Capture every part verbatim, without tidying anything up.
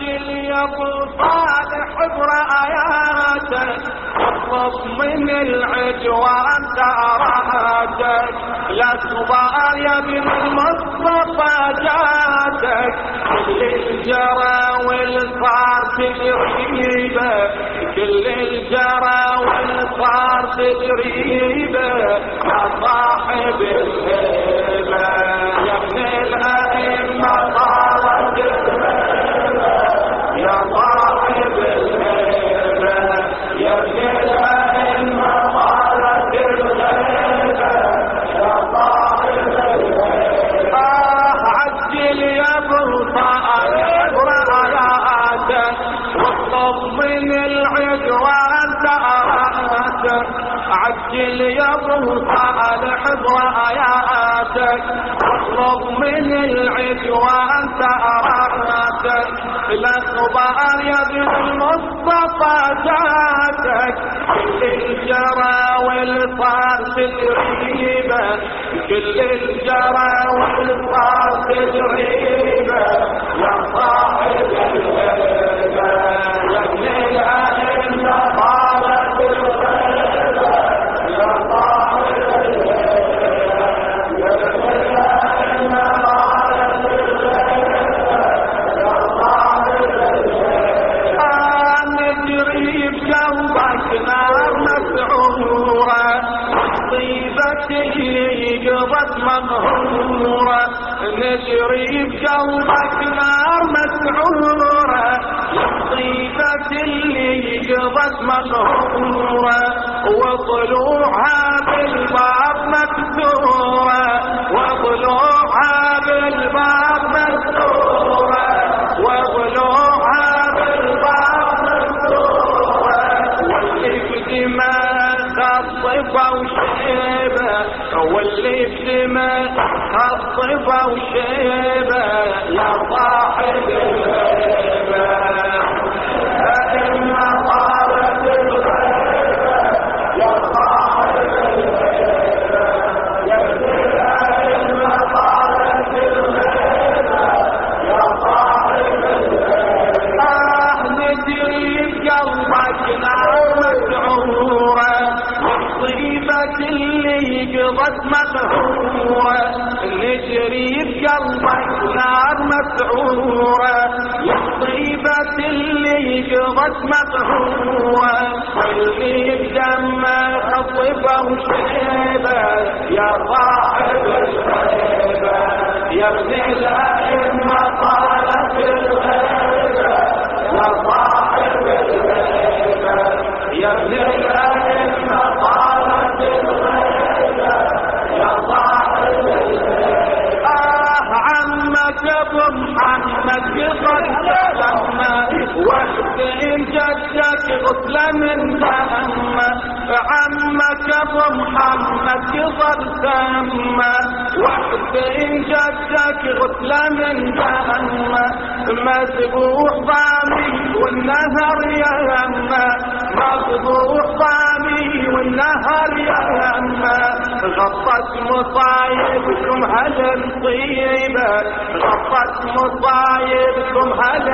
عجل يا ابو صالح برآياتك اطلب من العدوان داراتك لا تضاع يا ابن المصطفى جاتك كل الجرى والصار تجريبه كل الجرى والصار تجريبه يا صاحب الهيبه يا ابن الأئمة صارت الهيبه يا صاحب الهيبه يا ابن الأئمة صارت الهيبه يا صاحب الهيبه آه عجل يا ابو صالح برآياتك واطلب من العدوان داراتك عجل يا ابو صالح برآياتك واطلب من العدوان داراتك الاخبار يا ابن المصطفى جاتك كل الجرى والصار تجريبه كل الجرى والصار تجريبه يا صاحب الهيبه يا ابن الأئمة صارت الهيبه يا صاحب الهيبه يا ابن الأئمة صارت الهيبه يا صاحب الهيبه نجري بقلبك نار مسعوره طيبتك قضت مغرورة نجري بقلبك نار مسعورة طيبة اللي قضت مغرورة وضلوعها بالباب مكسورة وضلوعها بالباب مكسورة وضلوعها بالباب مكسورة واللي بدماء خطفة وشيبة واللي بدماء خطفة وشيبة يا صاحب الهيبة أئمة صارت الهيبة يا صاحب الهيبة يا ابن الأئمة صارت الهيبة يا صاحب الهيبة آه ندري بقلبك نار مسعورة والطيبة اللي قضت مغرورة نجري بقلبك نار مسعورة والطيبة اللي قضت مغرورة واللي بدمه خطفه وشيبه يا صاحب الهيبة يا ابن الأئمة صارت الهيبة يا صاحب الهيبة يا ابن الأئمة صارت الهيبة يا صاحب الهيبة آه عمك ابو محمد قد لما وقت إن جدك غسل من دمه عمك ابو محمد قد سمى وقت إن جدك غسل من دمه مذبوح ضامي والنهر يهمه مذبوح ضامي والنهر يهمه غطت مصايبكم هالمصيبة غطت مصايبكم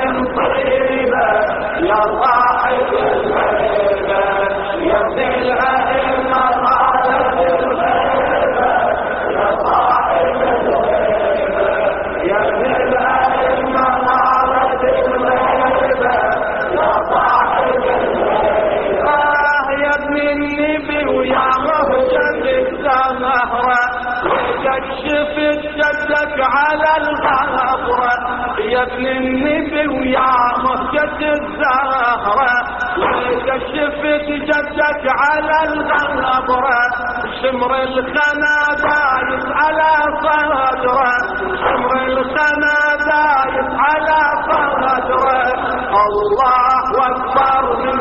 هالمصيبة يا صاحب الهيبة يا ابن الأئمة صارت الهيبة يا صاحب الهيبة يا ابن الأئمة صارت الهيبة يا صاحب الهيبة آه يا ابن النبي ويا مهجة الزهرة قد شفت جدك على الغبرة يا ابن النبي ويا مهجة الزهرة قد شفت جدك على الغبرة شمر الخنا دايس على صدره شمر الخنا دايس على صدره الله أكبر من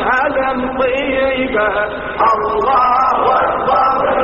هالمصيبة الله أكبر من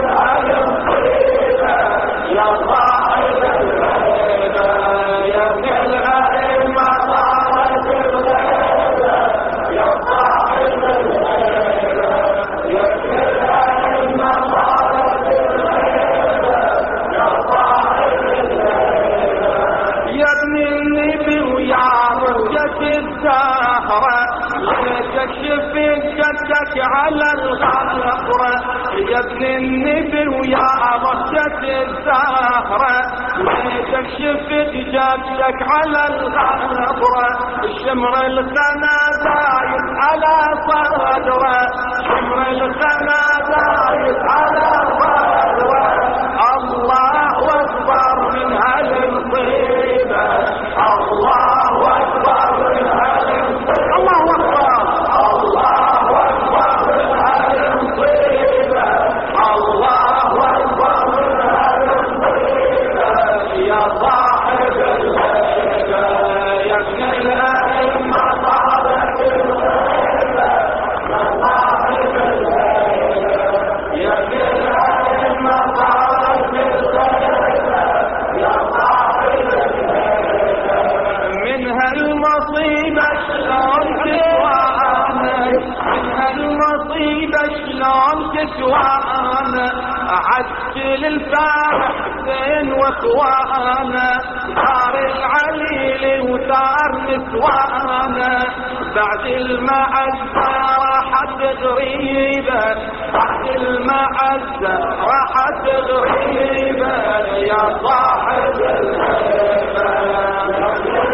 هالمصيبة يا صاحب الهيبة يا ابن الأئمة صارت الهيبة يا صاحب الهيبة يا ابن الأئمة صارت الهيبة يا صاحب الهيبة يا ابن النبي ويا رجة الزهرة لتكشف جدك على الغفرة يا ابن النبي ويا ضجة الزهرة لتكشف جدك على الغفرة الشمر الخنا زايد على صدره شمر الخنا زايد على صدره الله أكبر من هالمصيبة الله أكبر من هالمصيبة الله أكبر الله أكبر من هالمصيبة الله أكبر من هالمصيبة يا صاحب الهيبة يا ابن الأئمة صاحب الهيبة يا صاحب الهيبة يا ابن الأئمة صاحب الهيبة يا صاحب الهيبة من هالمصيبة شلون تسوانا من هالمصيبة شلون تسوانا عجل الفارح زين واخوانا صار العليل وصار نسوانا بعد المعزة راحت غريبة بعد المعزة راحت غريبة يا صاحب الهيبة يا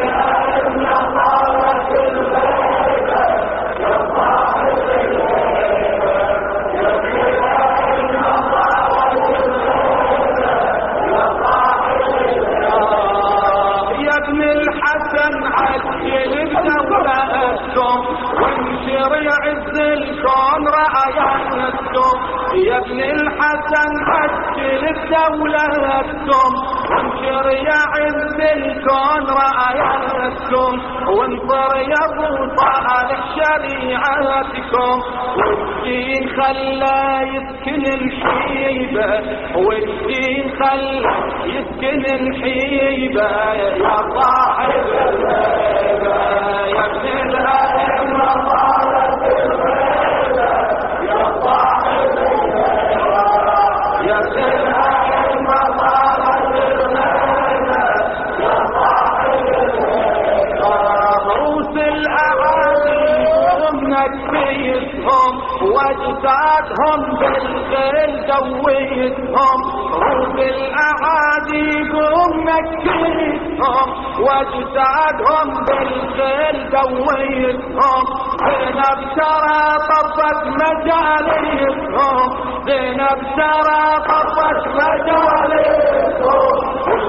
صاحب الهيبة يا صاحب الهيبة يا يا ابن الحسن عجل بدولتكم وانشر يعز الكون رعايتكم يا ابن الحسن عجل بدولتكم وانشر يعز الكون رعايتكم وانصر يا ابو صالح شريعتكم والدين خلى يسكن الحيبة والدين خلى يسكن الحيبة يا صاحب الهيبة يا ابن الأئمة صاحب الهيبة يا صاحب الهيبة يا ابن الأئمة صاحب الهيبة يا صاحب الهيبة رؤوس الأعادي ومنك بيتهم واجسادهم بالخيل دويتهم رؤوس الأعادي ومنكتهم واجسادهم بالخيل دويتهم زينب ترى طفت مجاليتهم زينب ترى طفت مجاليتهم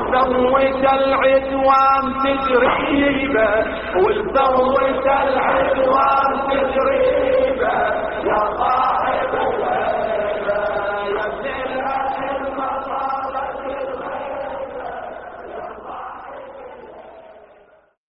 وسوت العدوان تجريبه وسوت العدوان